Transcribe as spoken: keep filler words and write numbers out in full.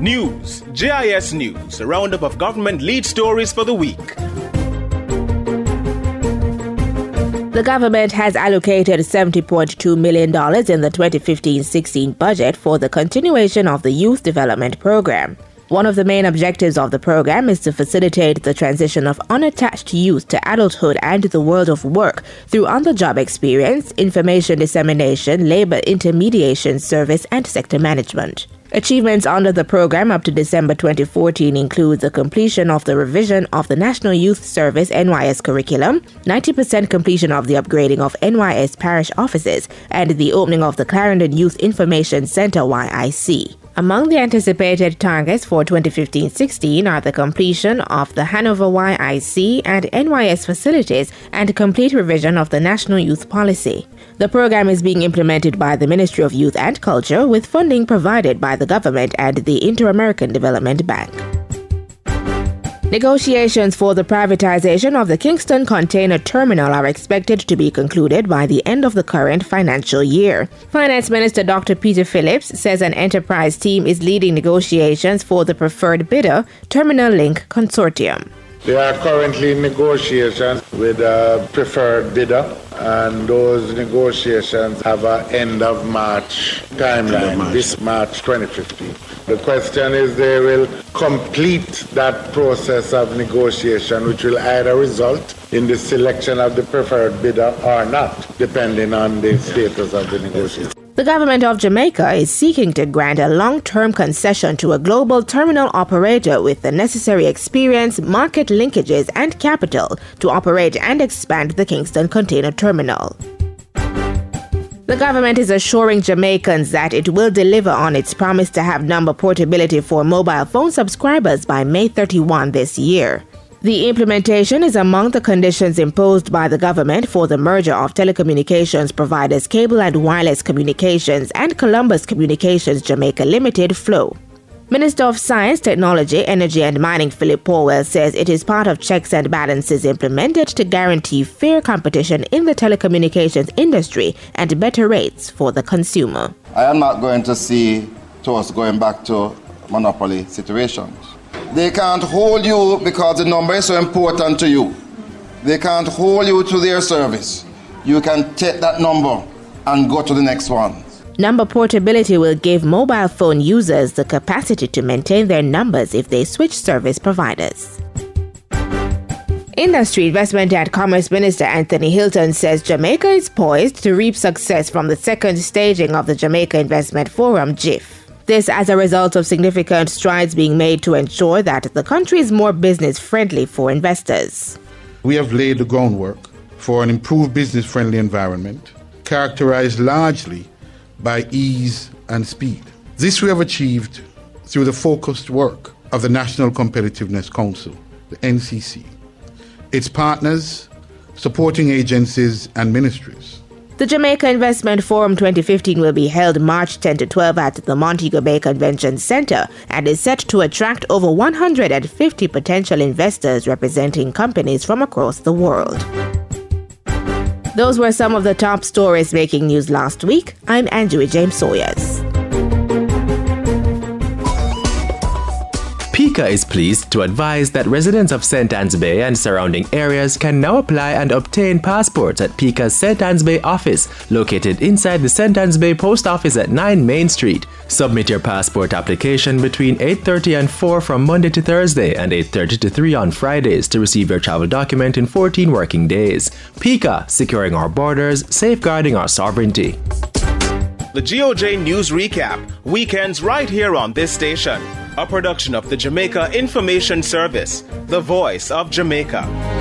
News, J I S News, a roundup of government lead stories for the week. The government has allocated seventy point two million dollars in the twenty fifteen sixteen budget for the continuation of the Youth Development Program. One of the main objectives of the program is to facilitate the transition of unattached youth to adulthood and the world of work through on-the-job experience, information dissemination, labor intermediation service, and sector management. Achievements under the program up to December twenty fourteen include the completion of the revision of the National Youth Service N Y S curriculum, ninety percent completion of the upgrading of N Y S parish offices, and the opening of the Clarendon Youth Information Center Y I C. Among the anticipated targets for twenty fifteen sixteen are the completion of the Hanover Y I C and N Y S facilities and complete revision of the National Youth Policy. The program is being implemented by the Ministry of Youth and Culture with funding provided by the government and the Inter-American Development Bank. Negotiations for the privatization of the Kingston Container Terminal are expected to be concluded by the end of the current financial year. Finance Minister Doctor Peter Phillips says an enterprise team is leading negotiations for the preferred bidder, Terminal Link Consortium. They are currently in negotiations with a preferred bidder, and those negotiations have an end of March timeline, March. This March twenty fifteen. The question is they will complete that process of negotiation, which will either result in the selection of the preferred bidder or not, depending on the status of the negotiation. The government of Jamaica is seeking to grant a long-term concession to a global terminal operator with the necessary experience, market linkages, and capital to operate and expand the Kingston Container Terminal. The government is assuring Jamaicans that it will deliver on its promise to have number portability for mobile phone subscribers by May thirty-first this year. The implementation is among the conditions imposed by the government for the merger of telecommunications providers Cable and Wireless Communications and Columbus Communications Jamaica Limited, Flow. Minister of Science, Technology, Energy and Mining Philip Powell says it is part of checks and balances implemented to guarantee fair competition in the telecommunications industry and better rates for the consumer. I am not going to see us going back to monopoly situations. They can't hold you because the number is so important to you. They can't hold you to their service. You can take that number and go to the next one. Number portability will give mobile phone users the capacity to maintain their numbers if they switch service providers. Industry, Investment and Commerce Minister Anthony Hilton says Jamaica is poised to reap success from the second staging of the Jamaica Investment Forum, J I F. This as a result of significant strides being made to ensure that the country is more business-friendly for investors. We have laid the groundwork for an improved business-friendly environment, characterized largely by ease and speed. This we have achieved through the focused work of the National Competitiveness Council, the N C C, its partners, supporting agencies and ministries. The Jamaica Investment Forum twenty fifteen will be held March tenth to twelfth at the Montego Bay Convention Center and is set to attract over one hundred fifty potential investors representing companies from across the world. Those were some of the top stories making news last week. I'm Andrew James Sawyers. PICA is pleased to advise that residents of Saint Anne's Bay and surrounding areas can now apply and obtain passports at PICA's Saint Anne's Bay office, located inside the Saint Anne's Bay Post Office at nine Main Street. Submit your passport application between eight thirty and four from Monday to Thursday and eight thirty to three on Fridays to receive your travel document in fourteen working days. PICA, securing our borders, safeguarding our sovereignty. The G O J News Recap, weekends right here on this station. A production of the Jamaica Information Service, the voice of Jamaica.